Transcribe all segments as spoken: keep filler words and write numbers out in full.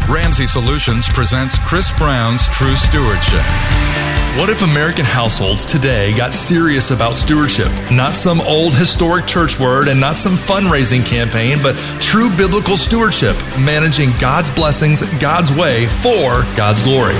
Ramsey Solutions presents Chris Brown's True Stewardship. What if American households today got serious about stewardship? Not some old historic church word and not some fundraising campaign, but true biblical stewardship, managing God's blessings God's way for God's glory.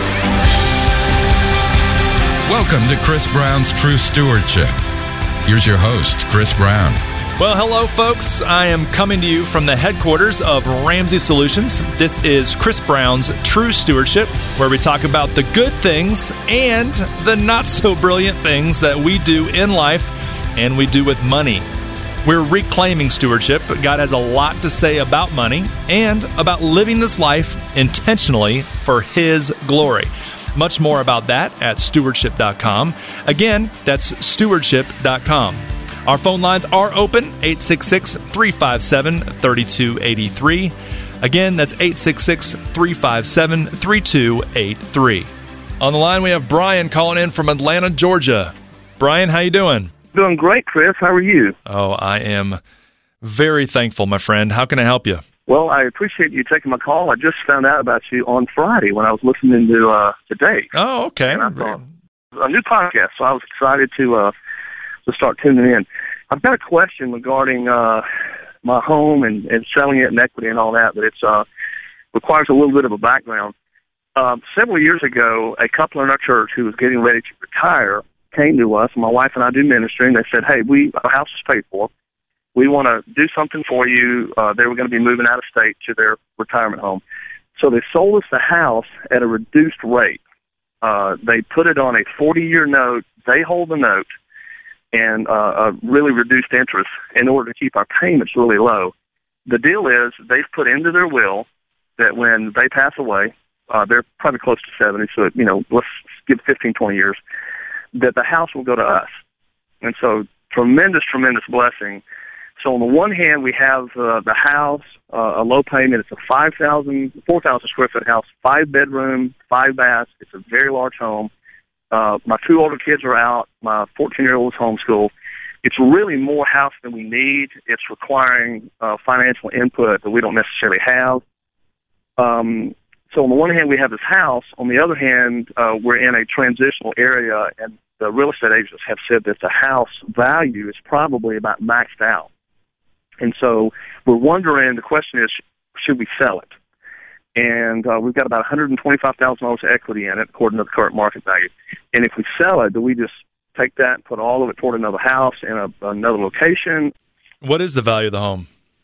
Welcome to Chris Brown's True Stewardship. Here's your host, Chris Brown. Well, hello, folks. I am coming to you from the headquarters of Ramsey Solutions. This is Chris Brown's True Stewardship, where we talk about the good things and the not-so-brilliant things that we do in life and we do with money. We're reclaiming stewardship. God has a lot to say about money and about living this life intentionally for His glory. Much more about that at stewardship dot com. Again, that's stewardship dot com. Our phone lines are open, eight six six, three five seven, three two eight three. Again, that's eight six six, three five seven, three two eight three. On the line, we have Brian calling in from Atlanta, Georgia. Brian, how you doing? Doing great, Chris. How are you? Oh, I am very thankful, my friend. How can I help you? Well, I appreciate you taking my call. I just found out about you on Friday when I was listening to uh, today. Oh, okay. And I thought, a new podcast, so I was excited to uh, to start tuning in. I've got a question regarding uh, my home and, and selling it and equity and all that, but it's uh, requires a little bit of a background. Um, several years ago, a couple in our church who was getting ready to retire came to us. My wife and I do ministry, and they said, hey, we our house is paid for. We want to do something for you. Uh, they were going to be moving out of state to their retirement home. So they sold us the house at a reduced rate. Uh, they put it on a forty-year note. They hold the note. And uh, a really reduced interest in order to keep our payments really low. The deal is they've put into their will that when they pass away, uh, they're probably close to seventy, so, you know, let's give fifteen, twenty years, that the house will go to us. And so tremendous, tremendous blessing. So on the one hand, we have uh, the house, uh, a low payment. It's a five thousand, four thousand square foot house, five bedroom, five baths. It's a very large home. Uh, my two older kids are out. My fourteen-year-old is homeschooled. It's really more house than we need. It's requiring uh, financial input that we don't necessarily have. Um, so on the one hand, we have this house. On the other hand, uh, we're in a transitional area, and the real estate agents have said that the house value is probably about maxed out. And so we're wondering, the question is, should we sell it? And uh, we've got about one hundred twenty-five thousand dollars equity in it, according to the current market value. And if we sell it, do we just take that and put all of it toward another house in a, another location? What is the value of the home?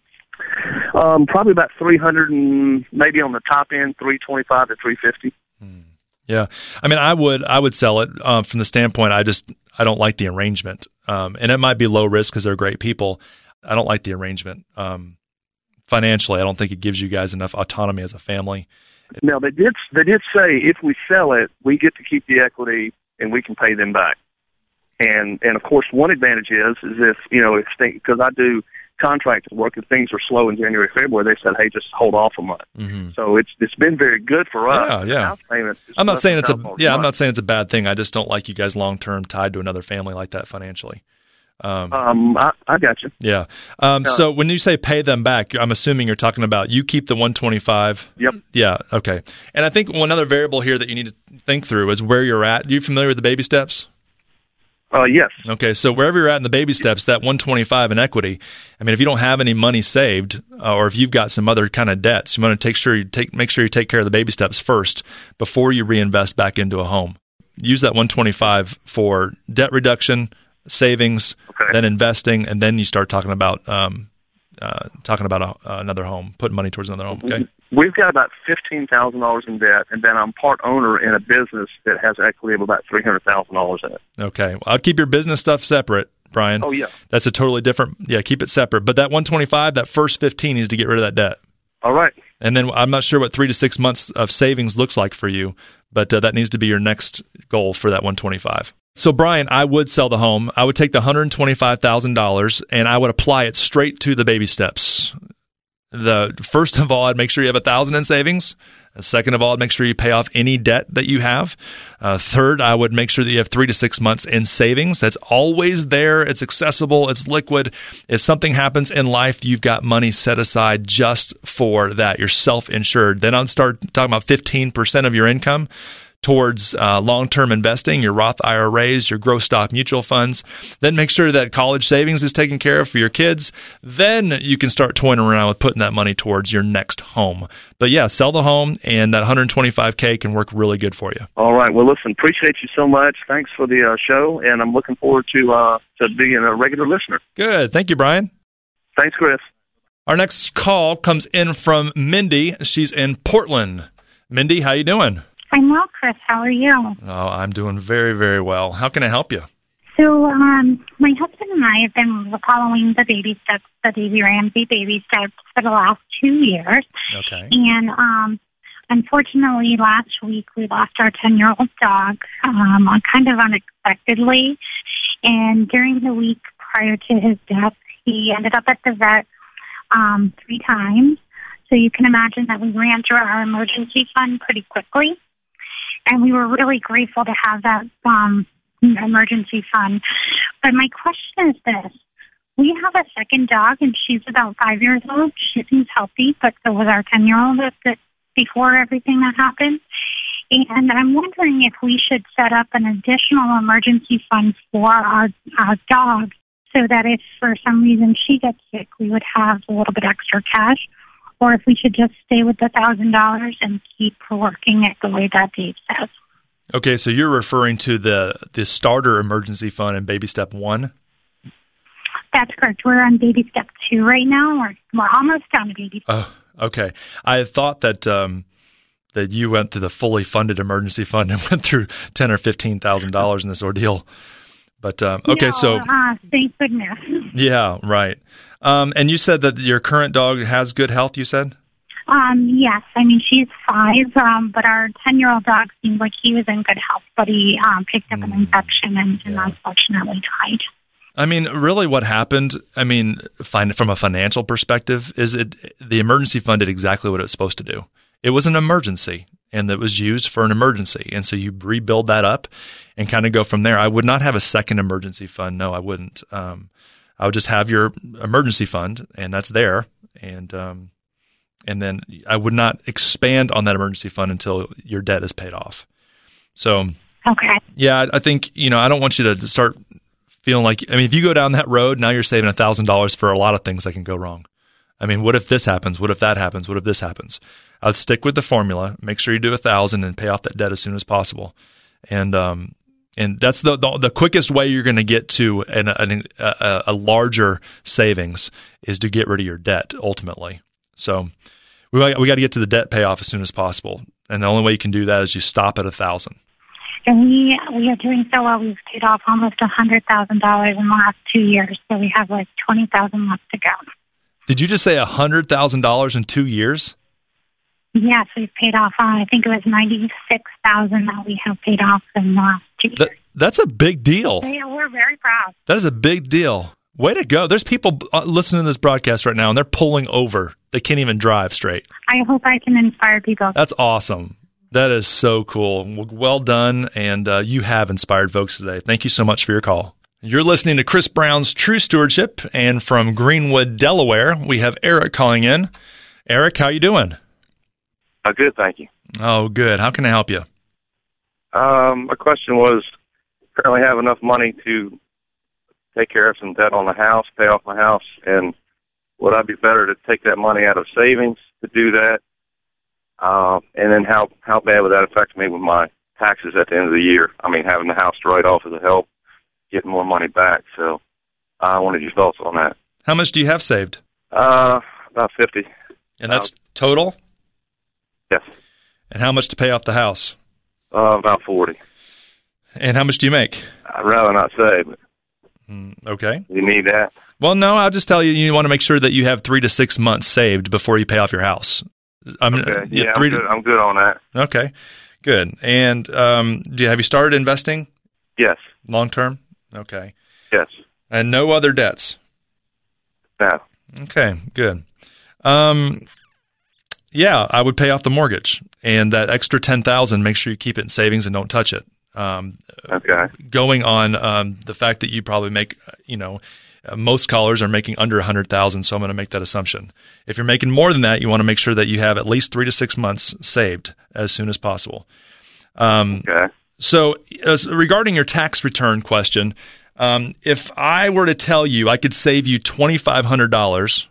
Um, probably about three hundred and maybe on the top end, three twenty-five to three fifty. Hmm. Yeah, I mean, I would I would sell it um, from the standpoint I just I don't like the arrangement, um, and it might be low risk because they're great people. I don't like the arrangement. Um, Financially, I don't think it gives you guys enough autonomy as a family. Now, they did they did say if we sell it, we get to keep the equity and we can pay them back. And and of course, one advantage is is if you know if because I do contracting work, if things are slow in January, February, they said, hey, just hold off a month. Mm-hmm. So it's it's been very good for us. Yeah, yeah. House payment I'm not saying it's a yeah. month. I'm not saying it's a bad thing. I just don't like you guys long term tied to another family like that financially. Um, um I, I got you. Yeah. Um, uh, so when you say pay them back, I'm assuming you're talking about you keep the one twenty-five. Yep. Yeah. Okay. And I think one other variable here that you need to think through is where you're at. Are you familiar with the baby steps? Uh, yes. Okay. So wherever you're at in the baby steps, that one twenty-five in equity. I mean, if you don't have any money saved, uh, or if you've got some other kind of debts, you want to take sure you take make sure you take care of the baby steps first before you reinvest back into a home. Use that one twenty-five for debt reduction, savings, okay. Then investing, and then you start talking about um, uh, talking about a, uh, another home, putting money towards another home. Okay, we've got about fifteen thousand dollars in debt, and then I'm part owner in a business that has equity of about three hundred thousand dollars in it. Okay, well, I'd keep your business stuff separate, Brian. Oh yeah, that's a totally different. Yeah, keep it separate. But that one twenty-five, that first fifteen needs to get rid of that debt. All right. And then I'm not sure what three to six months of savings looks like for you, but uh, that needs to be your next goal for that one twenty-five. So, Brian, I would sell the home. I would take the one hundred twenty-five thousand dollars and I would apply it straight to the baby steps. The first of all, I'd make sure you have a thousand in savings. Second of all, make sure you pay off any debt that you have. Uh, third, I would make sure that you have three to six months in savings. That's always there. It's accessible. It's liquid. If something happens in life, you've got money set aside just for that. You're self-insured. Then I'd start talking about fifteen percent of your income towards uh, long-term investing, your Roth I R As, your growth stock mutual funds. Then make sure that college savings is taken care of for your kids. Then you can start toying around with putting that money towards your next home. But yeah, sell the home, and that one hundred twenty-five K can work really good for you. All right. Well, listen, appreciate you so much. Thanks for the uh, show, and I'm looking forward to uh, to being a regular listener. Good. Thank you, Brian. Thanks, Chris. Our next call comes in from Mindy. She's in Portland. Mindy, how you doing? I'm well, Chris. How are you? Oh, I'm doing very, very well. How can I help you? So, um, my husband and I have been following the baby steps, the Davy Ramsey baby steps for the last two years. Okay. And, um, unfortunately, last week we lost our ten-year-old dog, um, kind of unexpectedly. And during the week prior to his death, he ended up at the vet, um, three times. So you can imagine that we ran through our emergency fund pretty quickly. And we were really grateful to have that um, emergency fund. But my question is this. We have a second dog, and she's about five years old. She seems healthy, but so was our ten-year-old before everything that happened. And I'm wondering if we should set up an additional emergency fund for our, our dog so that if for some reason she gets sick, we would have a little bit extra cash. Or if we should just stay with the one thousand dollars and keep working it the way that Dave says. Okay, so you're referring to the, the starter emergency fund in baby step one? That's correct. We're on baby step two right now. We're, we're almost done to baby step. Oh, okay. I thought that um, that you went to the fully funded emergency fund and went through ten thousand dollars or fifteen thousand dollars in this ordeal. But um, okay, no, so uh, thank goodness. Yeah, right. Um, and you said that your current dog has good health. You said. Um, yes, I mean she's five, um, but our ten-year-old dog seemed like he was in good health, but he um, picked up an Mm, infection and, yeah. and unfortunately died. I mean, really, what happened? I mean, find, from a financial perspective, is it the emergency fund did exactly what it was supposed to do. It was an emergency, and it was used for an emergency, and so you rebuild that up and kind of go from there. I would not have a second emergency fund. No, I wouldn't. Um, I would just have your emergency fund, and that's there, and um, and then I would not expand on that emergency fund until your debt is paid off. So, okay, yeah, I think you know I don't want you to start feeling like, I mean, if you go down that road, now you're saving one thousand dollars for a lot of things that can go wrong. I mean, what if this happens? What if that happens? What if this happens? I'd stick with the formula. Make sure you do one thousand and pay off that debt as soon as possible. And um, and that's the, the the quickest way you're going to get to an, an, a, a larger savings is to get rid of your debt ultimately. So we we got to get to the debt payoff as soon as possible. And the only way you can do that is you stop at one thousand. And we we are doing so well. We've paid off almost one hundred thousand dollars in the last two years, so we have like twenty thousand dollars left to go. Did you just say one hundred thousand dollars in two years? Yes, we've paid off, uh, I think it was ninety-six thousand dollars that we have paid off in the last two years. That, that's a big deal. Yeah, we're very proud. That is a big deal. Way to go. There's people listening to this broadcast right now, and they're pulling over. They can't even drive straight. I hope I can inspire people. That's awesome. That is so cool. Well done, and uh, you have inspired folks today. Thank you so much for your call. You're listening to Chris Brown's True Stewardship, and from Greenwood, Delaware, we have Eric calling in. Eric, how you doing? Uh, good, thank you. Oh, good. How can I help you? Um, my question was, currently have enough money to take care of some debt on the house, pay off my house, and would I be better to take that money out of savings to do that? Uh, and then how, how bad would that affect me with my taxes at the end of the year? I mean, having the house to write off as a help, getting more money back. So I wanted your thoughts on that. How much do you have saved? Uh, about fifty. And that's uh, total? Yes. And how much to pay off the house? Uh, about forty. And how much do you make? I'd rather not say, but mm, okay. You need that? Well, no, I'll just tell you, you want to make sure that you have three to six months saved before you pay off your house. I mean, okay. Yeah, three I'm, good. To, I'm good on that. Okay, good. And um, do you, have you started investing? Yes. Long term? Okay. Yes. And no other debts? No. Okay, good. Um, yeah, I would pay off the mortgage, and that extra ten thousand, make sure you keep it in savings and don't touch it. Um, okay. Going on um, the fact that you probably make, you know, uh, most callers are making under one hundred thousand, so I'm going to make that assumption. If you're making more than that, you want to make sure that you have at least three to six months saved as soon as possible. Um, okay. So as regarding your tax return question, um, if I were to tell you I could save you twenty-five hundred dollars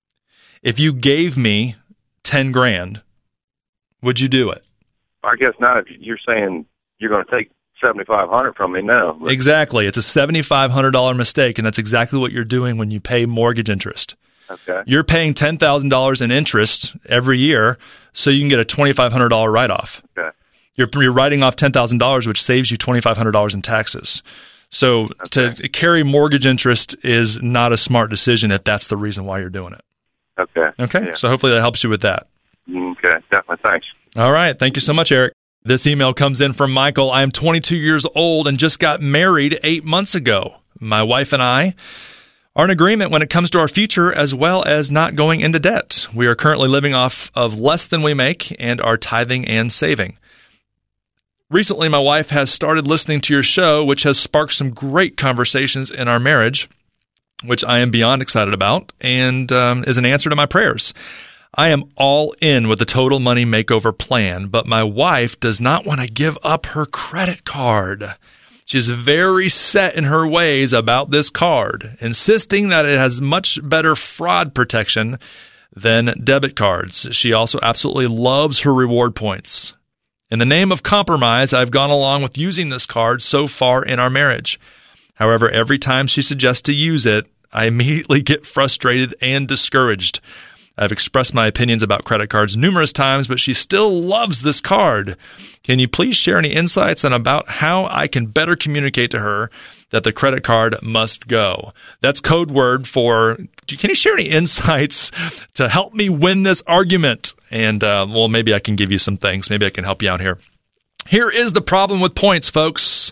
if you gave me ten grand, would you do it? I guess not. If you're saying you're going to take seventy-five hundred from me now. But. Exactly. It's a seventy-five hundred dollars mistake, and that's exactly what you're doing when you pay mortgage interest. Okay. You're paying ten thousand dollars in interest every year so you can get a twenty-five hundred dollars write-off. Okay. You're, you're writing off ten thousand dollars, which saves you twenty-five hundred dollars in taxes. So okay. to carry mortgage interest is not a smart decision if that's the reason why you're doing it. Okay. Okay. Yeah. So hopefully that helps you with that. Okay. Definitely. Thanks. All right. Thank you so much, Eric. This email comes in from Michael. I am twenty-two years old and just got married eight months ago. My wife and I are in agreement when it comes to our future as well as not going into debt. We are currently living off of less than we make and are tithing and saving. Recently, my wife has started listening to your show, which has sparked some great conversations in our marriage, which I am beyond excited about, and um, is an answer to my prayers. I am all in with the Total Money Makeover plan, but my wife does not want to give up her credit card. She's very set in her ways about this card, insisting that it has much better fraud protection than debit cards. She also absolutely loves her reward points. In the name of compromise, I've gone along with using this card so far in our marriage. However, every time she suggests to use it, I immediately get frustrated and discouraged. I've expressed my opinions about credit cards numerous times, but she still loves this card. Can you please share any insights on about how I can better communicate to her that the credit card must go? That's code word for, can you share any insights to help me win this argument? And, uh, well, maybe I can give you some things. Maybe I can help you out here. Here is the problem with points, folks.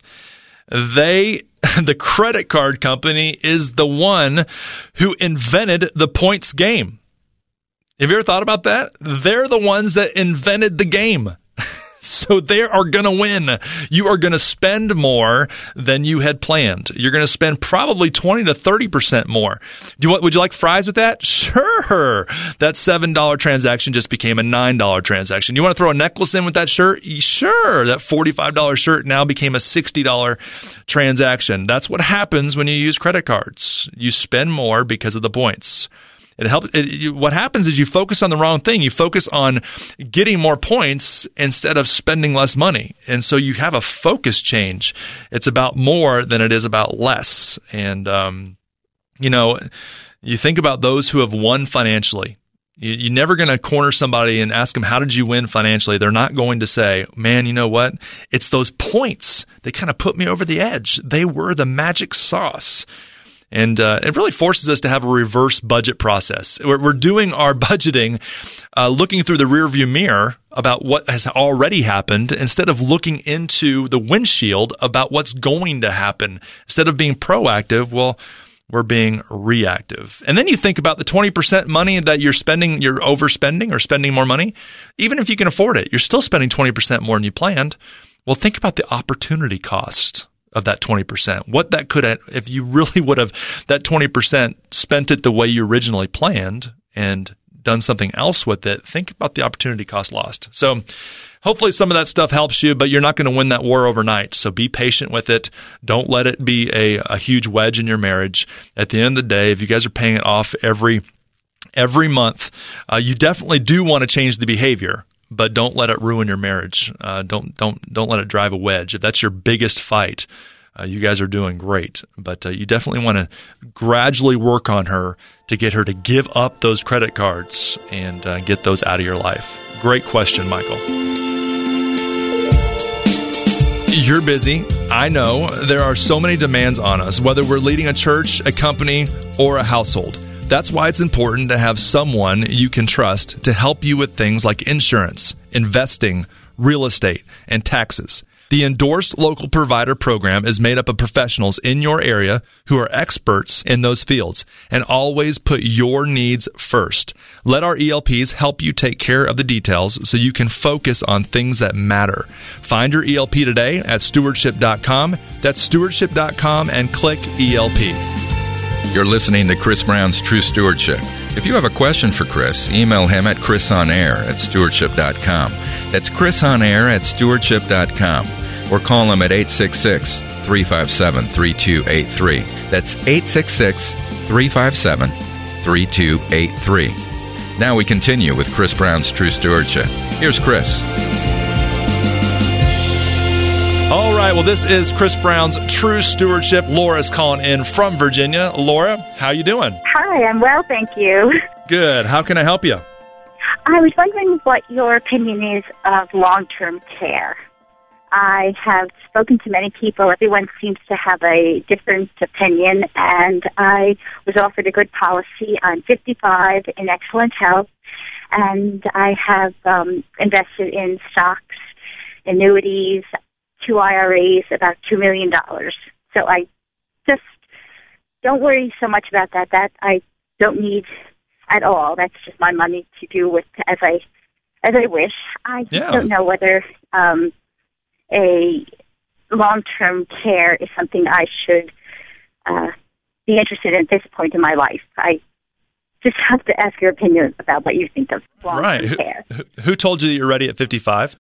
They, the credit card company is the one who invented the points game. Have you ever thought about that? They're the ones that invented the game. So they are going to win. You are going to spend more than you had planned. You're going to spend probably twenty to thirty percent more. Do you want, would you like fries with that? Sure. That seven dollars transaction just became a nine dollars transaction. You want to throw a necklace in with that shirt? Sure. That forty-five dollars shirt now became a sixty dollars transaction. That's what happens when you use credit cards. You spend more because of the points. It helps. It, you, what happens is you focus on the wrong thing. You focus on getting more points instead of spending less money. And so you have a focus change. It's about more than it is about less. And, um, you know, you think about those who have won financially. You, you're never going to corner somebody and ask them, how did you win financially? They're not going to say, man, you know what? It's those points. They kind of put me over the edge. They were the magic sauce. And uh, it really forces us to have a reverse budget process. We're, we're doing our budgeting, uh, looking through the rearview mirror about what has already happened instead of looking into the windshield about what's going to happen. Instead of being proactive, well, we're being reactive. And then you think about the twenty percent money that you're spending, you're overspending or spending more money. Even if you can afford it, you're still spending twenty percent more than you planned. Well, think about the opportunity cost of that twenty percent. What that could have, if you really would have that twenty percent spent it the way you originally planned and done something else with it, think about the opportunity cost lost. So hopefully some of that stuff helps you, but you're not going to win that war overnight. So be patient with it. Don't let it be a, a huge wedge in your marriage. At the end of the day, if you guys are paying it off every, every month, uh, you definitely do want to change the behavior. But don't let it ruin your marriage. Uh, don't don't don't let it drive a wedge. If that's your biggest fight, uh, you guys are doing great. But uh, you definitely want to gradually work on her to get her to give up those credit cards and uh, get those out of your life. Great question, Michael. You're busy. I know there are so many demands on us, whether we're leading a church, a company, or a household. That's why it's important to have someone you can trust to help you with things like insurance, investing, real estate, and taxes. The Endorsed Local Provider program is made up of professionals in your area who are experts in those fields and always put your needs first. Let our E L Ps help you take care of the details so you can focus on things that matter. Find your E L P today at stewardship dot com. That's stewardship dot com and click E L P. You're listening to Chris Brown's True Stewardship. If you have a question for Chris, email him at chrisonair at stewardship dot com. That's chrisonair at stewardship dot com. Or call him at eight six six, three five seven, three two eight three. That's eight six six, three five seven, three two eight three. Now we continue with Chris Brown's True Stewardship. Here's Chris. All right, well, this is Chris Brown's True Stewardship. Laura's calling in from Virginia. Laura, how you doing? Hi, I'm well, thank you. Good. How can I help you? I was wondering what your opinion is of long-term care. I have spoken to many people. Everyone seems to have a different opinion, and I was offered a good policy. I'm fifty-five, in excellent health, and I have um, invested in stocks, annuities, two I R As, about two million dollars. So I just don't worry so much about that. That I don't need at all. That's just my money to do with as I as I wish. I just Yeah. don't know whether um, a long-term care is something I should uh, be interested in at this point in my life. I just have to ask your opinion about what you think of long-term Right. Who, care. who- who told you that you're ready at fifty-five?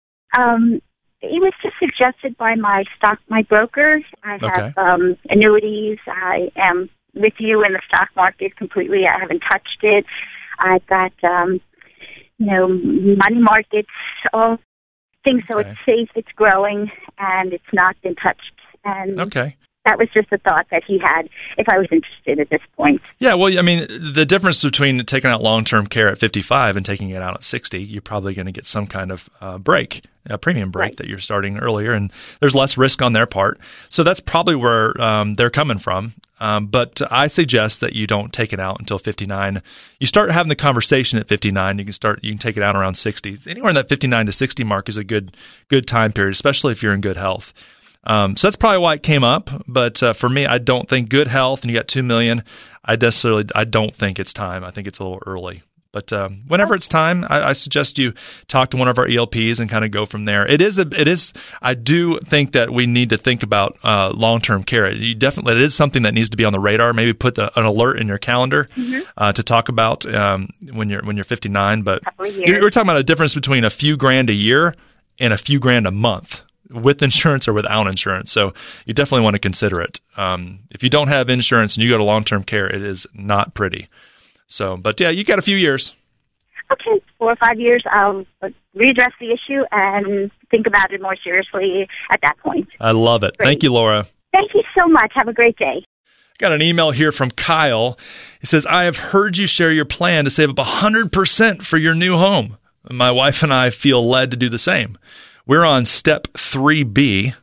Um, it was just suggested by my stock, my broker. I have Okay. um, annuities. I am with you in the stock market completely. I haven't touched it. I've got, um, you know, money markets, all things. So Okay. it's safe, it's growing, and it's not been touched. And Okay. that was just a thought that he had if I was interested at this point. Yeah, well, I mean, the difference between taking out long-term care at fifty-five and taking it out at sixty, you're probably going to get some kind of uh, break, a premium break Right. that you're starting earlier, and there's less risk on their part. So that's probably where um, they're coming from. Um, but I suggest that you don't take it out until fifty-nine. You start having the conversation at fifty-nine. You can start. You can take it out around sixty. Anywhere in that fifty-nine to sixty mark is a good good time period, especially if you're in good health. Um, so that's probably why it came up. But uh, for me, I don't think good health, and you got two million. I necessarily, I don't think it's time. I think it's a little early. But um, whenever it's time, I, I suggest you talk to one of our E L Ps and kind of go from there. It is, a, it is. I do think that we need to think about uh, long-term care. You definitely, it is something that needs to be on the radar. Maybe put the, an alert in your calendar mm-hmm. uh, to talk about um, when you're when you're fifty-nine. But you're, we're talking about a difference between a few grand a year and a few grand a month, with insurance or without insurance. So you definitely want to consider it. Um, if you don't have insurance and you go to long-term care, it is not pretty. So, but yeah, you got a few years. Okay, four or five years, I'll readdress the issue and think about it more seriously at that point. I love it. Great. Thank you, Laura. Thank you so much. Have a great day. Got an email here from Kyle. He says, I have heard you share your plan to save up one hundred percent for your new home. My wife and I feel led to do the same. We're on step three B.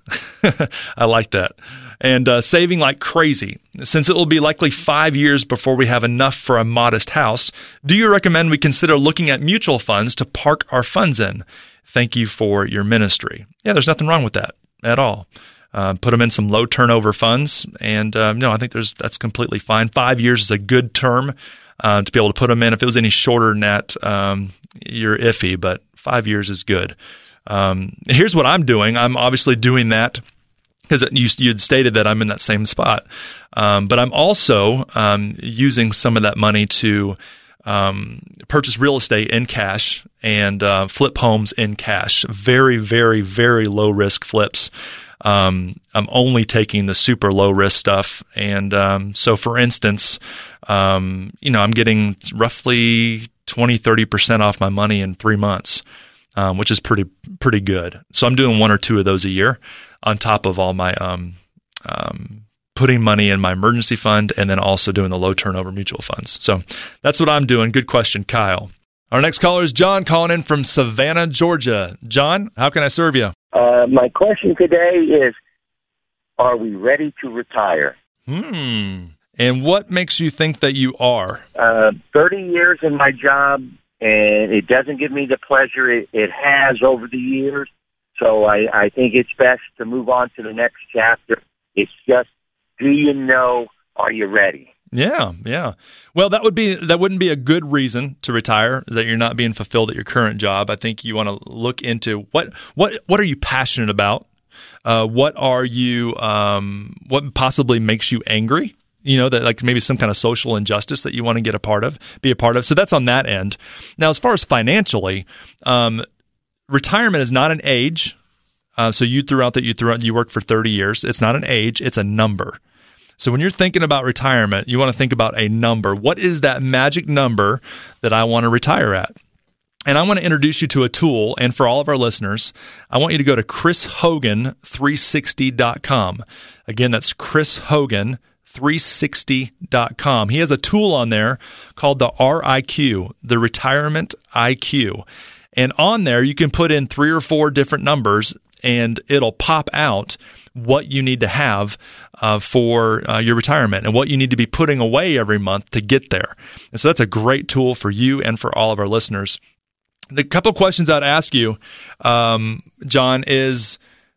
I like that. And uh, saving like crazy. Since it will be likely five years before we have enough for a modest house, do you recommend we consider looking at mutual funds to park our funds in? Thank you for your ministry. Yeah, there's nothing wrong with that at all. Uh, put them in some low turnover funds. And um, no, I think there's that's completely fine. Five years is a good term uh, to be able to put them in. If it was any shorter than that, um, you're iffy, but five years is good. Um, here's what I'm doing. I'm obviously doing that because you you'd stated that I'm in that same spot. Um, but I'm also um, using some of that money to um, purchase real estate in cash and uh, flip homes in cash. Very, very, very low risk flips. Um, I'm only taking the super low risk stuff. And um, so, for instance, um, you know, I'm getting roughly twenty, thirty percent off my money in three months. Um, which is pretty pretty good. So I'm doing one or two of those a year on top of all my um, um, putting money in my emergency fund and then also doing the low turnover mutual funds. So that's what I'm doing. Good question, Kyle. Our next caller is John calling in from Savannah, Georgia. John, how can I serve you? Uh, my question today is, are we ready to retire? Hmm. And what makes you think that you are? Uh, thirty years in my job, and it doesn't give me the pleasure it, it has over the years. So I, I think it's best to move on to the next chapter. It's just, do you know, are you ready? Yeah, yeah. Well, that would be that wouldn't be a good reason to retire, that you're not being fulfilled at your current job. I think you want to look into what what what are you passionate about? Uh, what are you um, what possibly makes you angry? You know, that like maybe some kind of social injustice that you want to get a part of, be a part of. So that's on that end. Now, as far as financially, um, retirement is not an age. Uh, so you threw out that you threw out you worked for thirty years. It's not an age; it's a number. So when you're thinking about retirement, you want to think about a number. What is that magic number that I want to retire at? And I want to introduce you to a tool. And for all of our listeners, I want you to go to chris hogan three sixty dot com. Again, that's chris hogan three sixty dot com. He has a tool on there called the R I Q, the Retirement I Q. And on there, you can put in three or four different numbers, and it'll pop out what you need to have uh, for uh, your retirement and what you need to be putting away every month to get there. And so that's a great tool for you and for all of our listeners. The couple of questions I'd ask you, um, John, is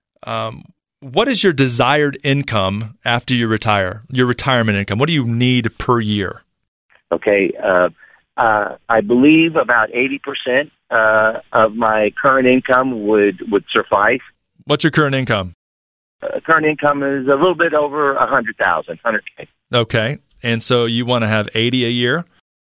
um, what is your desired income after you retire, your retirement income? What do you need per year? Okay. Uh, uh, I believe about eighty percent uh, of my current income would, would suffice. What's your current income? Uh, current income is a little bit over one hundred thousand dollars, one hundred K. Okay. And so you want to have eighty a year?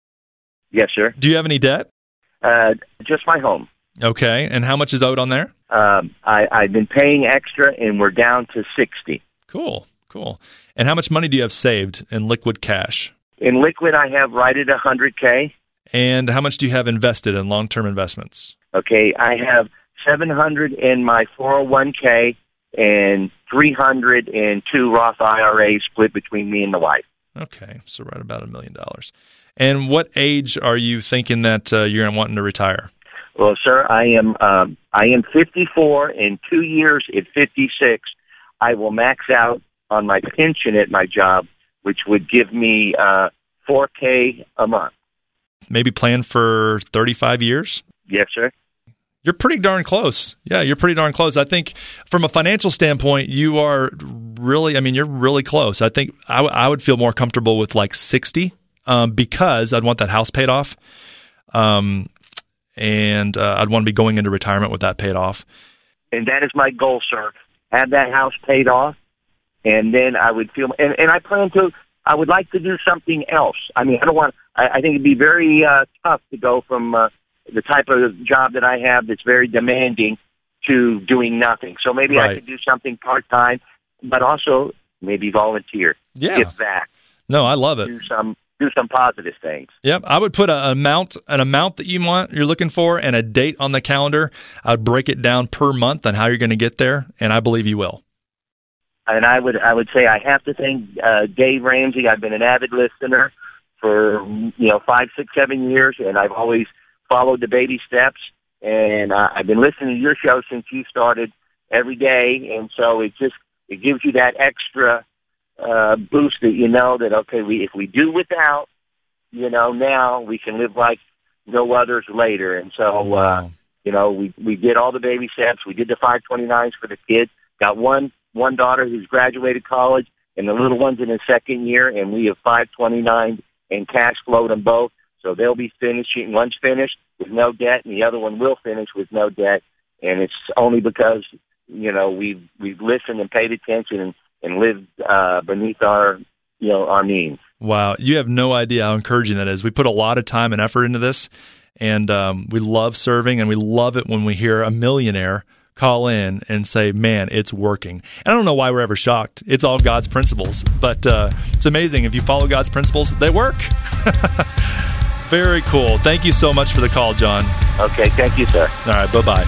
Yes, sir. Do you have any debt? Uh, just my home. Okay. And how much is owed on there? Um, I, I've been paying extra, and we're down to sixty. Cool, cool. And how much money do you have saved in liquid cash? In liquid, I have right at one hundred K. And how much do you have invested in long-term investments? Okay, I have seven hundred in my four oh one K and three hundred in two Roth I R As split between me and the wife. Okay, so right about a million dollars. And what age are you thinking that uh, you're wanting to retire? Well, sir, I am um, I am fifty-four. In two years, at fifty-six, I will max out on my pension at my job, which would give me uh, four K a month. Maybe plan for thirty-five years? Yes, sir. You're pretty darn close. Yeah, you're pretty darn close. I think from a financial standpoint, you are really, I mean, you're really close. I think I, w- I would feel more comfortable with like sixty um, because I'd want that house paid off. Um, and uh, I'd want to be going into retirement with that paid off. And that is my goal, sir. Have that house paid off, and then I would feel, and, and I plan to, I would like to do something else. I mean, I don't want, I, I think it'd be very uh, tough to go from uh, the type of job that I have that's very demanding to doing nothing. So maybe right. I could do something part-time, but also maybe volunteer. Yeah. Give back. No, I love it. Do some do some positive things. Yep, I would put an amount an amount that you want you're looking for and a date on the calendar. I'd break it down per month on how you're going to get there, and I believe you will. And I would I would say I have to thank uh, Dave Ramsey. I've been an avid listener for you know five, six, seven years, and I've always followed the baby steps. And uh, I've been listening to your show since you started every day, and so it just it gives you that extra uh, boost that you know that okay, we if we do without, you know, now we can live like no others later. And so wow. uh, you know, we we did all the baby steps. We did the five twenty-nines for the kids. Got one one daughter who's graduated college, and the little one's in his second year, and we have five twenty-nine and cash flowed them both. So they'll be finishing, one's finished with no debt, and the other one will finish with no debt. And it's only because, you know, we've, we've listened and paid attention and, and lived uh, beneath our, you know, our means. Wow. You have no idea how encouraging that is. We put a lot of time and effort into this, and um, we love serving, and we love it when we hear a millionaire call in and say, man, it's working. And I don't know why we're ever shocked. It's all God's principles. But uh, it's amazing. If you follow God's principles, they work. Very cool. Thank you so much for the call, John. Okay, thank you, sir. All right, bye-bye.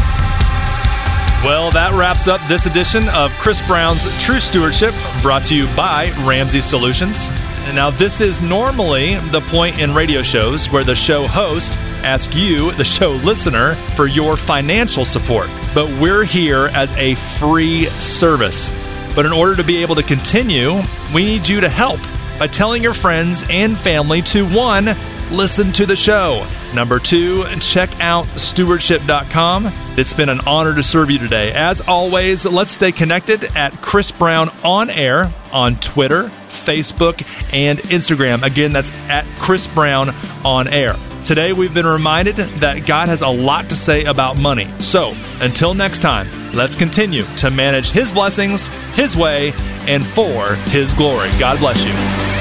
Well, that wraps up this edition of Chris Brown's True Stewardship, brought to you by Ramsey Solutions. And now, this is normally the point in radio shows where the show host asks you, the show listener, for your financial support. But we're here as a free service. But in order to be able to continue, we need you to help by telling your friends and family to, one, listen to the show. Number two, check out stewardship dot com. It's been an honor to serve you today. As always, let's stay connected at Chris Brown On Air on Twitter, Facebook and Instagram. Again, that's at Chris Brown on Air. Today, we've been reminded that God has a lot to say about money. So, until next time, let's continue to manage His blessings, His way, and for His glory. God bless you.